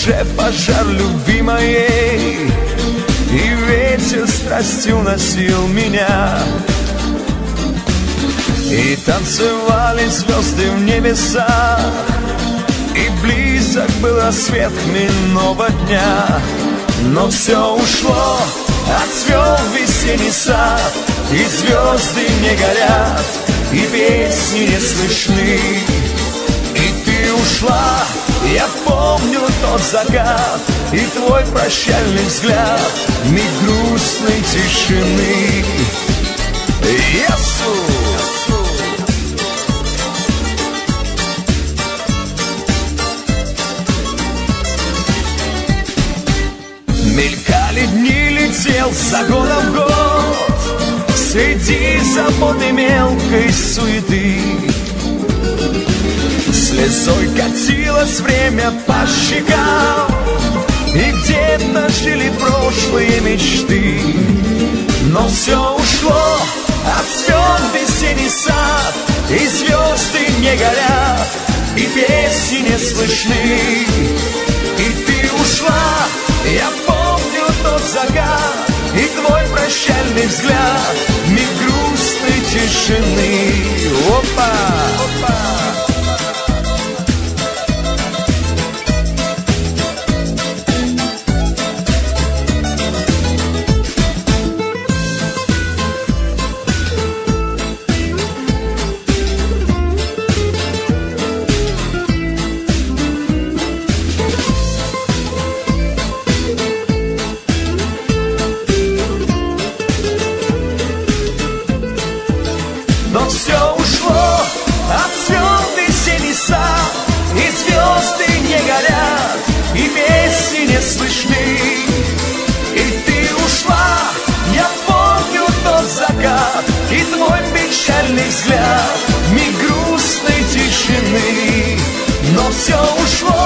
душе пожар любви моей, и ветер страстью носил меня. И танцевали звезды в небесах, и близок был рассвет хмельного дня. Но все ушло, отцвел весенний сад, и звезды не горят, и песни не слышны. И ты ушла, я помню тот закат, и твой прощальный взгляд, миг грустной тишины. Ясу! Мелькали дни, летел за годом год, среди заботы мелкой суеты. Слезой катилось время по щекам, и где-то жили прошлые мечты. Но все ушло, отцвел весенний сад, и звезды не горят, и песни не слышны. И ты ушла, я помню тот закат, и твой прощальный взгляд, миг грустной тишины. Опа! Опа! Но все ушло, отцвел весенний сад, и звезды не горят, и песни не слышны. И ты ушла, я помню тот закат, и твой печальный взгляд, миг грустной тишины. Но все ушло,